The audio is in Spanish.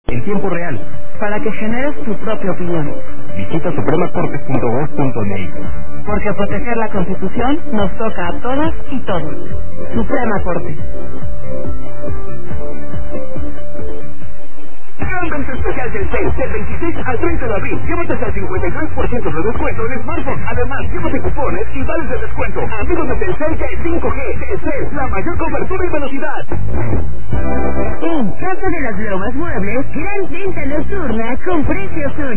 en tiempo real, para que generes tu propia opinión. Visita supremacorte.gov.mx. Porque proteger la Constitución nos toca a todas y todos. Suprema Corte. Gran venta especial del CEL, del 26 al 30 de abril. Llévate hasta el 53% de descuento en smartphones. Además, llévate cupones y vales de descuento. Amigos de Telcel de 5G, Telcel, la mayor cobertura y velocidad. En Casa de las Lomas Muebles, gran venta nocturna con precios únicos.